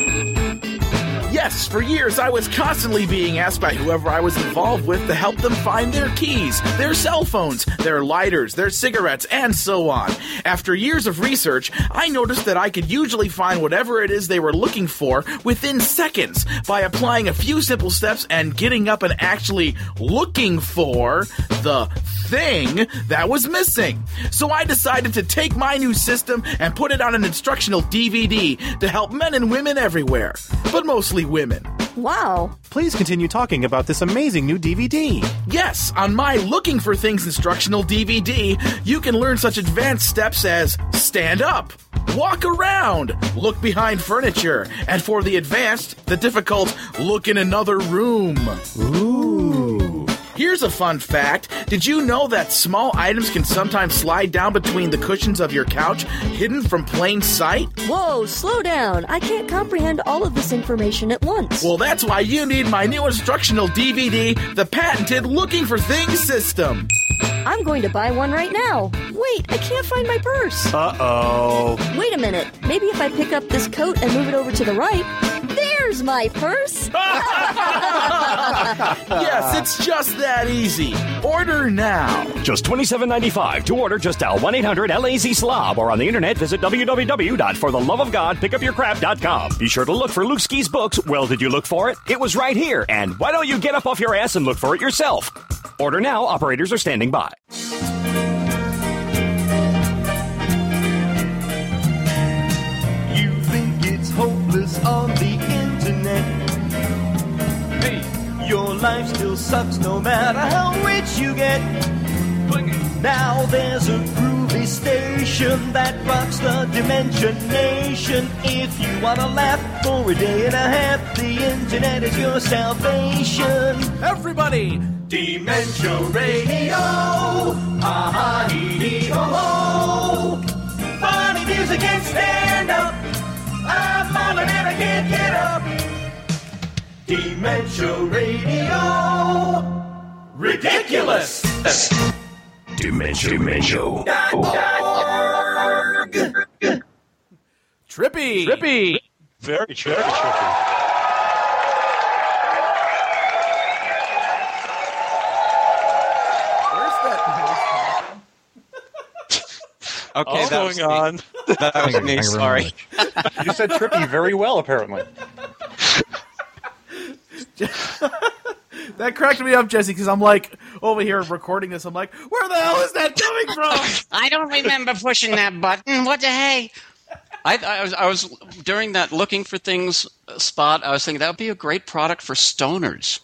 Yes, for years I was constantly being asked by whoever I was involved with to help them find their keys, their cell phones, their lighters, their cigarettes, and so on. After years of research, I noticed that I could usually find whatever it is they were looking for within seconds by applying a few simple steps and getting up and actually looking for the thing that was missing. So I decided to take my new system and put it on an instructional D V D to help men and women everywhere, but mostly women. Wow. Please continue talking about this amazing new D V D. Yes, on my Looking for Things instructional D V D, you can learn such advanced steps as stand up, walk around, look behind furniture, and for the advanced, the difficult, look in another room. Ooh. Here's a fun fact. Did you know that small items can sometimes slide down between the cushions of your couch, hidden from plain sight? Whoa, slow down. I can't comprehend all of this information at once. Well, that's why you need my new instructional D V D, the patented Looking for Things system. I'm going to buy one right now. Wait, I can't find my purse. Uh-oh. Wait a minute. Maybe if I pick up this coat and move it over to the right, there's my purse. Yes, it's just that easy. Order now. Just twenty-seven ninety-five. To order, just dial one eight hundred L A Z slob or on the internet, visit w w w dot for the love of god pick up your crap dot com. Be sure to look for Luke Ski's books. Well, did you look for it? It was right here. And why don't you get up off your ass and look for it yourself? Order now. Operators are standing by. You think it's hopeless on the internet? Hey, your life still sucks no matter how rich you get. Now there's a groovy station that rocks the Dimension Nation. If you wanna laugh for a day and a half, the internet is your salvation. Everybody, Dementia Radio, ah ha hee hee Dementia Radio. Ridiculous! Dementia Radio. Trippy! Trippy! Very, very trippy. Okay, What's that was going me. on? That was Thank me. you very Sorry. much. You said trippy very well, apparently. That cracked me up, Jesse, because I'm like, over here recording this, I'm like, where the hell is that coming from? I don't remember pushing that button. What the hey? I, I was I was during that looking for things spot. I was thinking that would be a great product for stoners.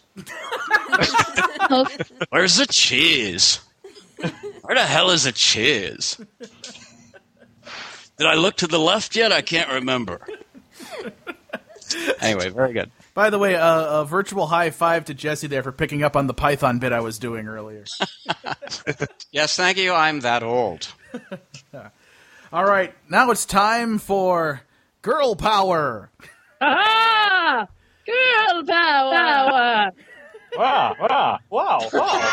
Where's the cheese? Where the hell is the cheese? Did I look to the left yet? I can't remember. Anyway, very good. By the way, uh, a virtual high five to Jesse there for picking up on the Python bit I was doing earlier. Yes, thank you. I'm that old. All right, now it's time for Girl Power. Ah! Girl power! power. Wow, wow, wow,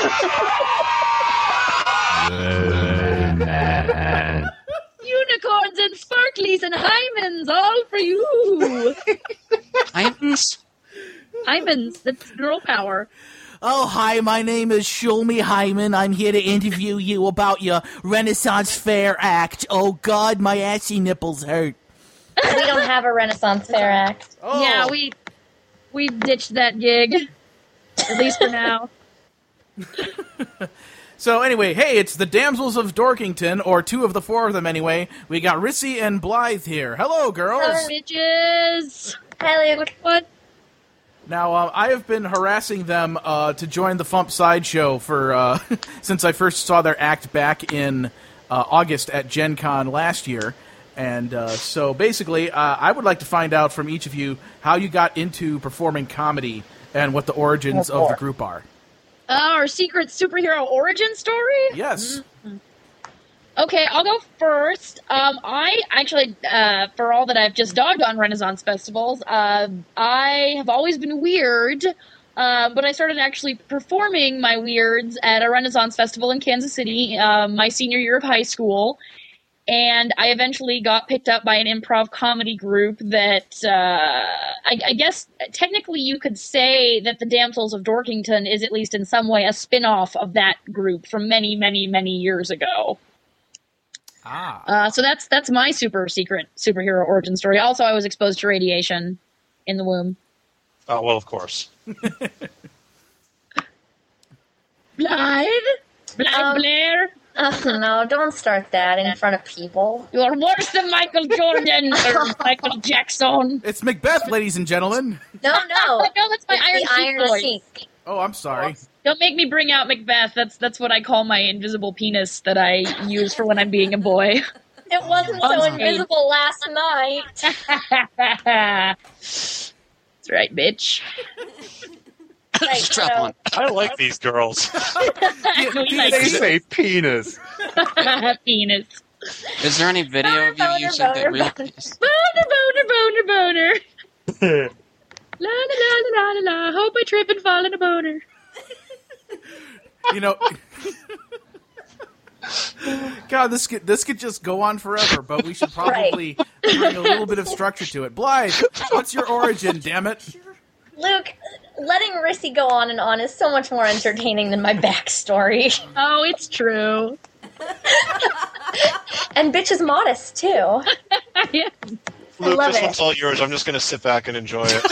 wow. Unicorns and sparklies and hymens, all for you. Hymens? Hymens, that's girl power. Oh, hi, my name is Shulmi Hyman. I'm here to interview you about your Renaissance Fair act. Oh, God, my assy nipples hurt. We don't have a Renaissance Fair act. Oh. Yeah, we we ditched that gig, at least for now. So anyway, hey, it's the Damsels of Dorkington, or two of the four of them anyway. We got Rissy and Blythe here. Hello, girls. Hello, bitches. Hi, Luke. What? Now, uh, I have been harassing them uh, to join the Fump Sideshow for uh, since I first saw their act back in uh, August at Gen Con last year. And uh, so basically, uh, I would like to find out from each of you how you got into performing comedy and what the origins of the group are. Uh, our secret superhero origin story? Yes. Mm-hmm. Okay, I'll go first. Um, I actually, uh, for all that I've just dogged on Renaissance festivals, uh, I have always been weird, uh, but I started actually performing my weirds at a Renaissance festival in Kansas City uh, my senior year of high school, and I eventually got picked up by an improv comedy group that, uh, I, I guess technically you could say that the Damsels of Dorkington is at least in some way a spin-off of that group from many, many, many years ago. Ah. Uh, so that's that's my super secret superhero origin story. Also, I was exposed to radiation in the womb. Oh, well, of course. Blythe? Blythe Um, Blair? Oh, no, don't start that in front of people. You're worse than Michael Jordan or Michael Jackson. It's Macbeth, ladies and gentlemen. No, no. No, that's my It's Iron the Sheik Iron voice. Sheik. Oh, I'm sorry. Don't make me bring out Macbeth. That's that's what I call my invisible penis that I use for when I'm being a boy. It wasn't so On invisible last night. That's right, bitch. Right, Strap so- on. I like these girls. They say penis. Penis. Is there any video of you Boner, using boner, that real? boner. Boner, boner, boner, boner. La la la la la la. Hope I trip and fall in a boner. You know, God, this could this could just go on forever, but we should probably bring a little bit of structure to it. Blythe, what's your origin? Damn it! Luke, letting Rissy go on and on is so much more entertaining than my backstory. Oh, it's true. And bitch is modest, too. Yeah. Luke, love this it. one's all yours. I'm just going to sit back and enjoy it.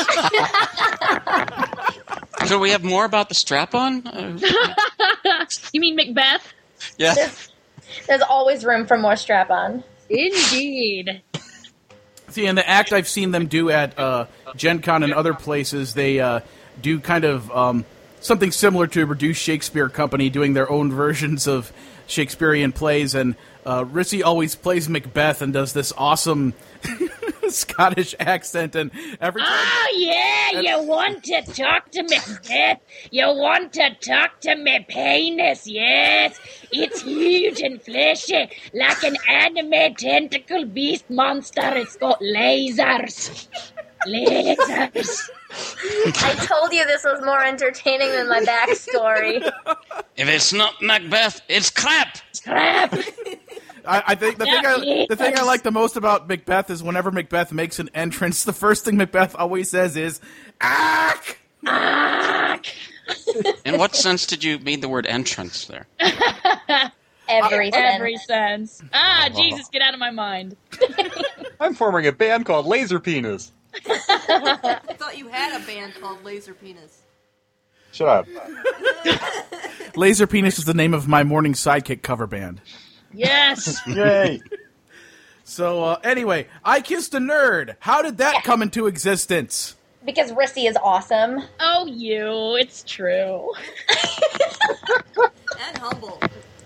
So we have more about the strap-on? Uh, You mean Macbeth? yeah. There's, there's always room for more strap-on. Indeed. See, in the act I've seen them do at uh, Gen Con and other places, they uh, do kind of um, something similar to a reduced Shakespeare company doing their own versions of Shakespearean plays, and uh, Rissy always plays Macbeth and does this awesome Scottish accent, and every time... Oh, yeah, you want to talk to Macbeth? You want to talk to me penis, yes? It's huge and fleshy, like an anime tentacle beast monster. It's got lasers. Lasers. I told you this was more entertaining than my backstory. If it's not Macbeth, it's crap. It's crap. I, I think the Yeah, thing I, the thing I yes. like the most about Macbeth is whenever Macbeth makes an entrance, the first thing Macbeth always says is "Ack." In what sense did you mean the word entrance there? Every sense. Every sense. Ah, Jesus, get out of my mind. I'm forming a band called Laser Penis. I thought you had a band called Laser Penis. Shut up. Laser Penis is the name of my morning sidekick cover band. Yes. Yay. So uh, anyway, I Kissed a Nerd. How did that come into existence? Because Rissy is awesome. Oh, you. It's true. And humble.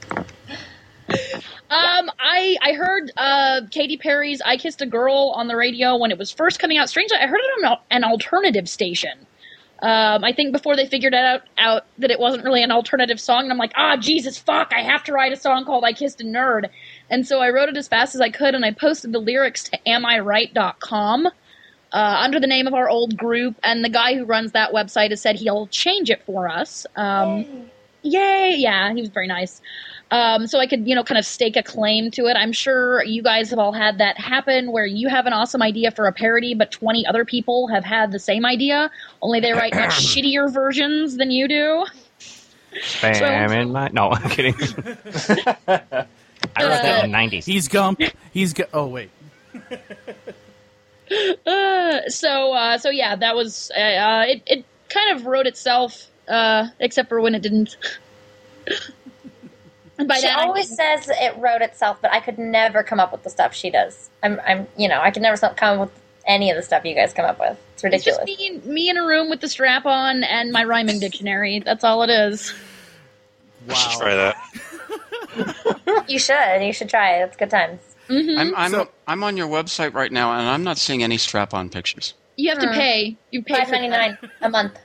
Um, I I heard uh, Katy Perry's "I Kissed a Girl" on the radio when it was first coming out. Strangely, I heard it on an alternative station. Um, I think before they figured out out that it wasn't really an alternative song, and I'm like, ah, Jesus, fuck! I have to write a song called "I Kissed a Nerd," and so I wrote it as fast as I could, and I posted the lyrics to am I right dot com uh, under the name of our old group. And the guy who runs that website has said he'll change it for us. Um, yay! Yeah, he was very nice. Um, so I could, you know, kind of stake a claim to it. I'm sure you guys have all had that happen where you have an awesome idea for a parody, but twenty other people have had the same idea, only they write much shittier versions than you do. Spam in my... No, I'm kidding. I wrote that in the nineties. He's Gump. He's gu- Oh, wait. Uh, so, uh, so yeah, that was, uh, uh, it, it kind of wrote itself, uh, except for when it didn't. And by She that, I always mean- says it wrote itself, but I could never come up with the stuff she does. I'm, I'm, you know, I could never come up with any of the stuff you guys come up with. It's ridiculous. It's just me, me in a room with the strap on and my rhyming dictionary. That's all it is. I should try that. You should. You should try it. It's good times. Mm-hmm. I'm I'm, I'm on your website right now, and I'm not seeing any strap-on pictures. You have to Hmm. pay. You pay Five for ninety nine a month,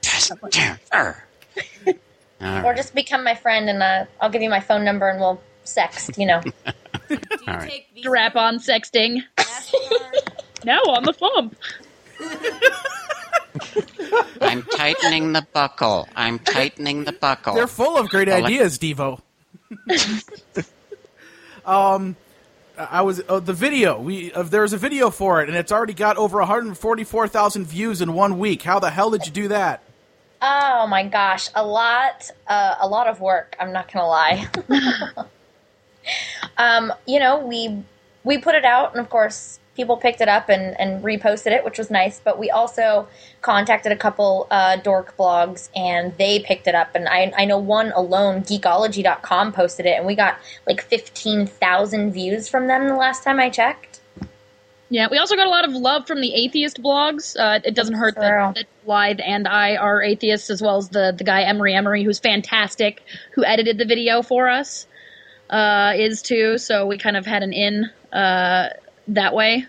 All or right. just become my friend, and uh, I'll give you my phone number, and we'll sext. You know. All right. strap on sexting. No, on the thumb. I'm tightening the buckle. I'm tightening the buckle. They're full of great I'll let- ideas, Devo. um, I was uh, the video. We uh, there's a video for it, and it's already got over one hundred forty-four thousand views in one week. How the hell did you do that? Oh my gosh, a lot, uh, a lot of work. I'm not gonna lie. um, you know, we we put it out, and of course, people picked it up and, and reposted it, which was nice. But we also contacted a couple uh, dork blogs, and they picked it up. And I I know one alone, Geekology dot com, posted it, and we got like fifteen thousand views from them the last time I checked. Yeah, we also got a lot of love from the atheist blogs. Uh, it doesn't hurt that, that Blythe and I are atheists, as well as the, the guy Emery Emery, who's fantastic, who edited the video for us, uh, is too. So we kind of had an in uh, that way.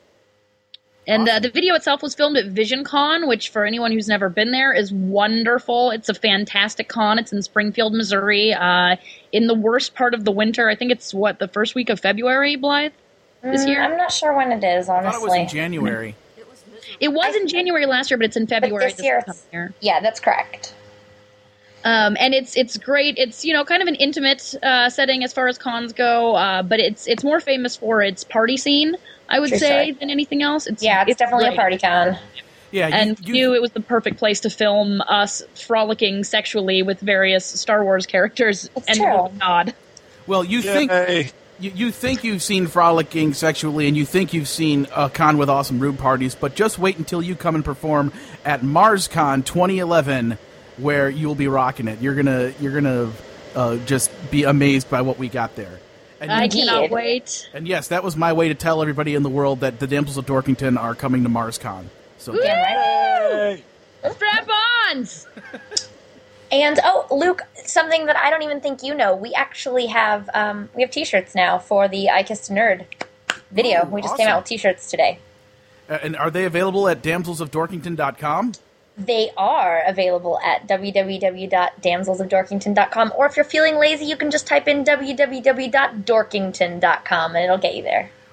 And uh, the video itself was filmed at VisionCon, which for anyone who's never been there is wonderful. It's a fantastic con. It's in Springfield, Missouri, uh, in the worst part of the winter. I think it's, what, the first week of February, Blythe? This Mm, year? I'm not sure when it is, I honestly. thought it was in January. It was in January last year, but it's in February this year this year. Yeah, that's correct. Um, and it's it's great. It's, you know, kind of an intimate uh, setting as far as cons go, uh, but it's it's more famous for its party scene, I would True say, story. than anything else. It's, Yeah, it's, definitely great. a party con. Yeah, you, And you, knew it was the perfect place to film us frolicking sexually with various Star Wars characters and true. nod. well, you think you, you think you've seen frolicking sexually, and you think you've seen a con with awesome room parties, but just wait until you come and perform at MarsCon twenty eleven, where you'll be rocking it. You're gonna you're gonna uh, just be amazed by what we got there. And I you- cannot wait. And yes, that was my way to tell everybody in the world that the Damsels of Dorkington are coming to MarsCon. So Damn right. Strap-ons! And oh, Luke, something that I don't even think you know. We actually have um, we have T-shirts now for the I Kissed a Nerd video. Oh, we just came awesome. out with T-shirts today. Uh, and are they available at damsels of dorkington dot com? They are available at w w w dot damsels of dorkington dot com, or if you're feeling lazy, you can just type in w w w dot dorkington dot com and it'll get you there.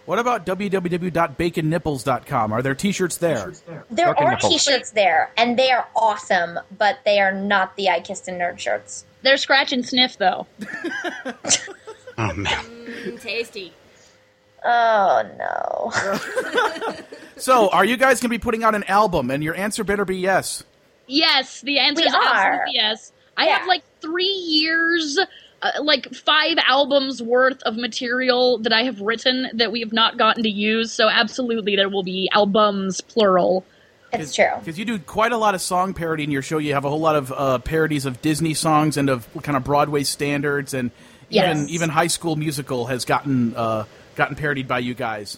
What about w w w dot bacon nipples dot com? Are there T-shirts there? There Broken are nipples. T-shirts there, and they are awesome, but they are not the I Kissed a Nerd shirts. They're scratch and sniff, though. Oh, man. Mm, tasty. Oh, no. So, are you guys going to be putting out an album? And your answer better be yes. Yes, the answer We is are. absolutely yes. I Yeah. have like three years, uh, like five albums worth of material that I have written that we have not gotten to use. So absolutely, there will be albums, plural. It's true. Because you do quite a lot of song parody in your show. You have a whole lot of uh, parodies of Disney songs and of kind of Broadway standards, and even Yes. even High School Musical has gotten uh, gotten parodied by you guys.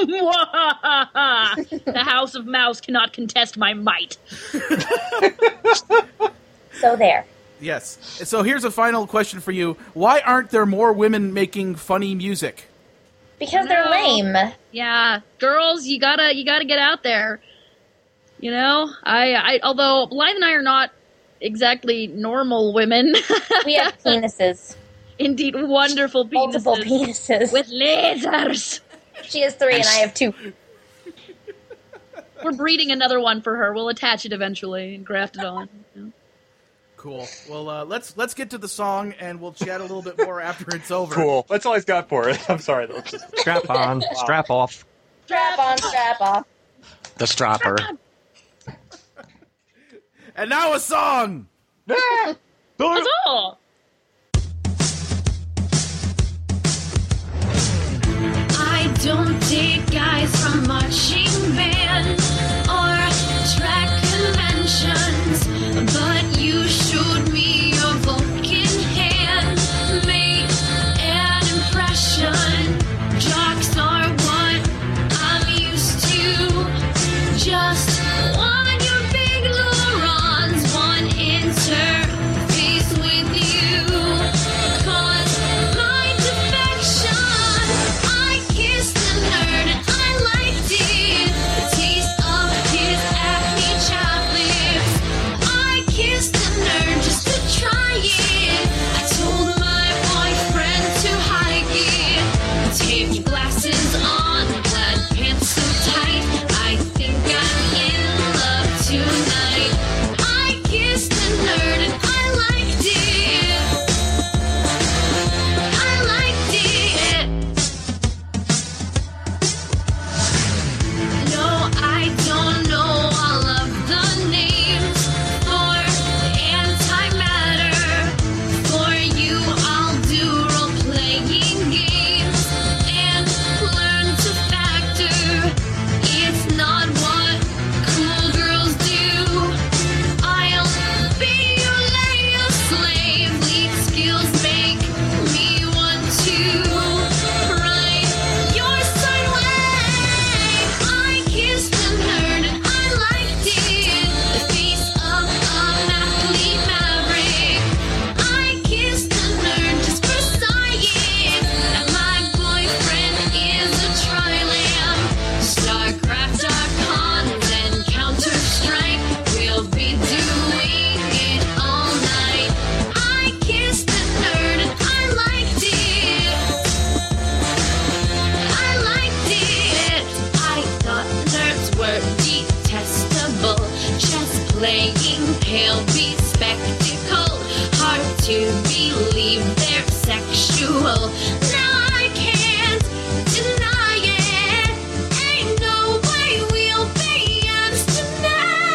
The House of Mouse cannot contest my might. So there. Yes. So here's a final question for you: why aren't there more women making funny music? Because they're No. lame. Yeah, girls, you gotta you gotta get out there. You know, I, I although Blythe and I are not exactly normal women. We have penises. Indeed, wonderful penises. Multiple penises. With lasers. She has three and I have two. We're breeding another one for her. We'll attach it eventually and graft it on. you know. Cool. Well, uh, let's let's get to the song, and we'll chat a little bit more after it's over. Cool. That's all he's got for it. I'm sorry. Though. Strap on, strap off. Strap on, strap off. The stropper. And now a song. Huzzah! I don't date guys from marching band or track conventions, but you showed me your Vulcan hand, made an impression. Jocks are what I'm used to. Just want your big Laurents, one interface with you. 'Cause my defection, I kissed the nerd and I liked it. The taste of his acne chapped lips. I kissed the nerd just to try it. I told my boyfriend to hike it. Taped glasses on, plaid pants so tight. I think I'm in love tonight. I kissed the nerd and I liked it. I liked it. No, I don't know all of the names for antimatter. For you, I'll do role-playing games and learn to factor. It's not what cool girls do. I'll be your Leia slave. Lead skills make me want to ride your side way. I kissed the nerd and I liked it. The face of an athlete maverick. I kissed the nerd just for science. And my boyfriend is a tri-lamb. Starcraft, Archons, and Counter-Strike. We'll be doing it all night. I kissed the nerd and I liked it. I liked it. I thought nerds were detestable. Chess playing, pale beat spectacle. Hard to believe they're sexual. Now I can't deny it. Ain't no way we'll be abstinent.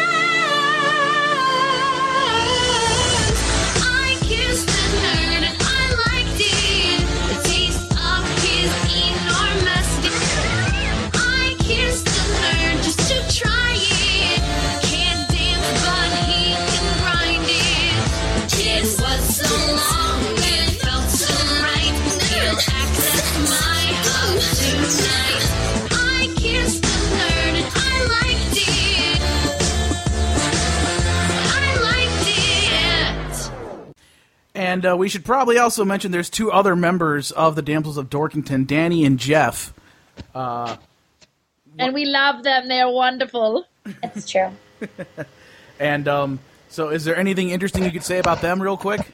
I kissed the nerd and I liked it. The taste of his enormous. I kissed the nerd just to try it. Can't dance, but he can grind it. The kid was so long and it felt so right. He'll access my house tonight. I kissed the nerd and I liked it. I liked it. And uh, we should probably also mention there's two other members of the Damsels of Dorkington, Danny and Jeff. Uh, And we love them. They're wonderful. It's true. and um, so, is there anything interesting you could say about them, real quick?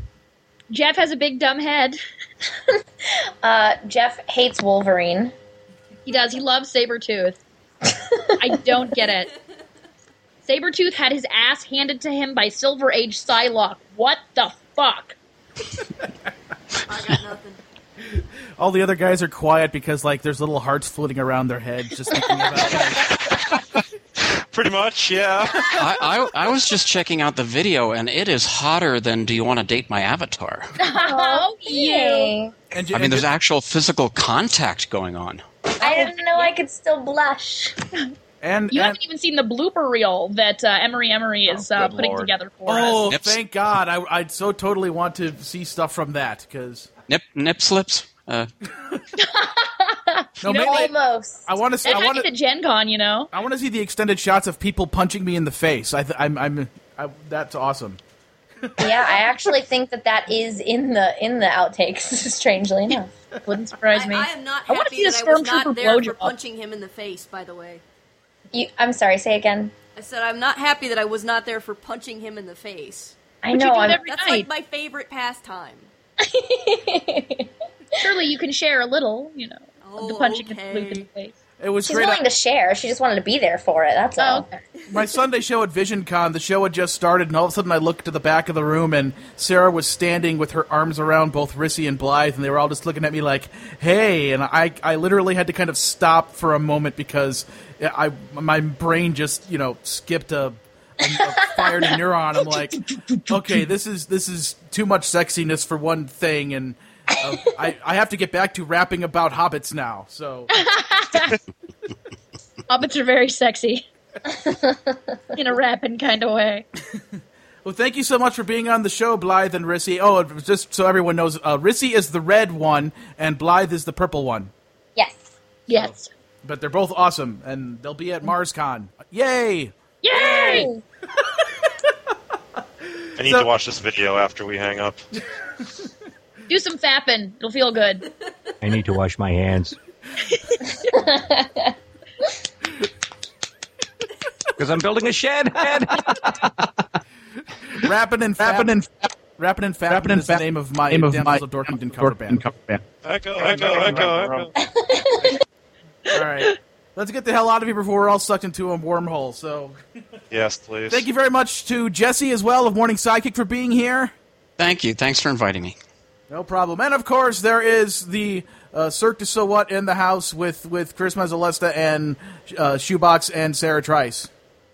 Jeff has a big dumb head. Uh, Jeff hates Wolverine. He does. He loves Sabretooth. I don't get it. Sabretooth had his ass handed to him by Silver Age Psylocke. What the fuck? I got nothing. All the other guys are quiet because, like, there's little hearts floating around their heads just thinking about it. Pretty much, yeah. I, I I was just checking out the video, and it is hotter than Do You Want to Date My Avatar? Oh, you. And I mean, there's actual physical contact going on. I didn't know I could still blush. And You and, haven't even seen the blooper reel that uh, Emery Emery is uh, good putting Lord. together for oh, us. thank God! I I'd so totally want to see stuff from that because Nip nip slips. Uh, no, You know, mainly, almost. I want to. That I want happened at Gen Con, you know. I want to see the extended shots of people punching me in the face. I th- I'm I'm I, that's awesome. Yeah, I actually think that that is in the in the outtakes. Strangely enough, wouldn't surprise me. I, I am not I wanna happy see the that I was Stormtrooper not there for blowjob. punching him in the face, by the way. You, I'm sorry. Say again. I said I'm not happy that I was not there for punching him in the face. I know. I'm, That's like my favorite pastime. Surely you can share a little, you know, of the Oh, punching okay. and Luke in the face. It was she's great. willing to share. She just wanted to be there for it. That's all. My Sunday show at VisionCon, the show had just started, and all of a sudden I looked to the back of the room, and Sarah was standing with her arms around both Rissy and Blythe, and they were all just looking at me like, hey, and I, I literally had to kind of stop for a moment because I, my brain just, you know, skipped a, a, a fired a neuron. I'm like, okay, this is this is too much sexiness for one thing, and uh, I, I have to get back to rapping about hobbits now, so... Hobbits are very sexy. In a rapping kind of way. Well, thank you so much for being on the show, Blythe and Rissy. Oh, it was just so everyone knows, uh, Rissy is the red one, and Blythe is the purple one. Yes. Yes. But they're both awesome, and they'll be at MarsCon. Yay! Yay! I need So- to watch this video after we hang up. Do some fapping. It'll feel good. I need to wash my hands. Because I'm building a shed. Rapping and fapping and rapping and fapping is the name of my name of Damsels my of Dorkington cover band. Echo, echo, echo, echo. All right, let's get the hell out of here before we're all sucked into a wormhole. So, Yes, please. thank you very much to Jesse as well of Morning Sidekick for being here. thank you. Thanks for inviting me. No problem. And of course, there is the uh, Cirque du So What in the house with with Chris Mazzalesta and uh, Shoebox and Sarah Trice.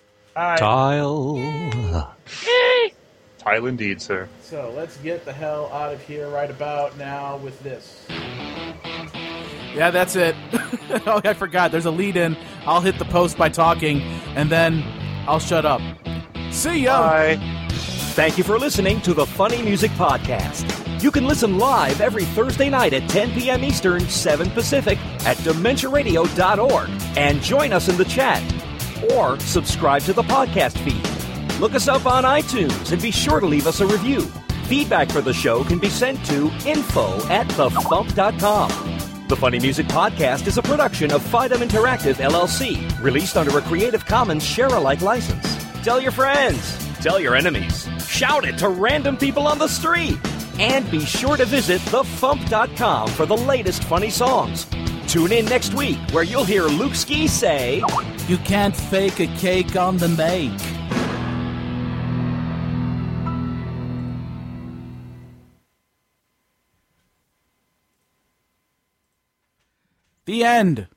Tile. Tile indeed, sir. So let's get the hell out of here right about now with this. Yeah, that's it. Oh, I forgot. There's a lead in. I'll hit the post by talking, and then I'll shut up. See ya. Bye. Thank you for listening to the Funny Music Podcast. You can listen live every Thursday night at ten p.m. Eastern, seven Pacific at dementia radio dot org and join us in the chat. Or subscribe to the podcast feed. Look us up on iTunes and be sure to leave us a review. Feedback for the show can be sent to info at the fump dot com. The Funny Music Podcast is a production of Fidem Interactive, L L C, released under a Creative Commons share-alike license. Tell your friends. Tell your enemies. Shout it to random people on the street. And be sure to visit the fump dot com for the latest funny songs. Tune in next week where you'll hear Luke Ski say, You can't fake a cake on the make. The end.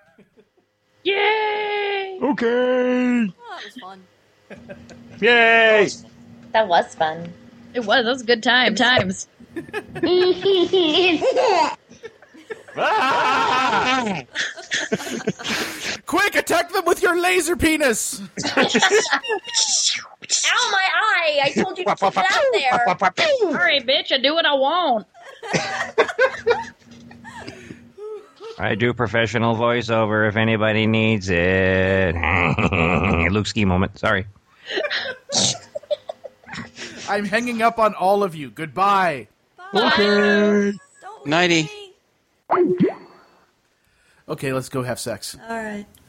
Yay! Okay. Oh, that was fun. Yay! That was fun. It was. Those good time times. Ah! Quick, attack them with your laser penis! Ow, my eye! I told you to put it out there. All right, bitch. I do what I want. I do professional voiceover if anybody needs it. Luke Ski moment. Sorry. I'm hanging up on all of you. Goodbye. Okay. Nighty. Okay, let's go have sex. All right.